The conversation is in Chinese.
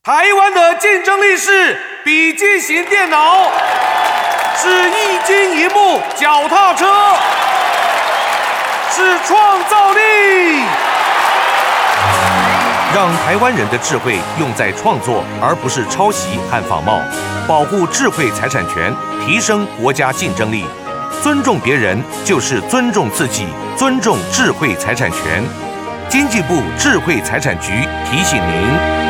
台湾的竞争力是笔记型电脑，是液晶萤幕脚踏车，是创造力。让台湾人的智慧用在创作，而不是抄袭和仿冒。保护智慧财产权，提升国家竞争力。尊重别人就是尊重自己，尊重智慧财产权。经济部智慧财产局提醒您。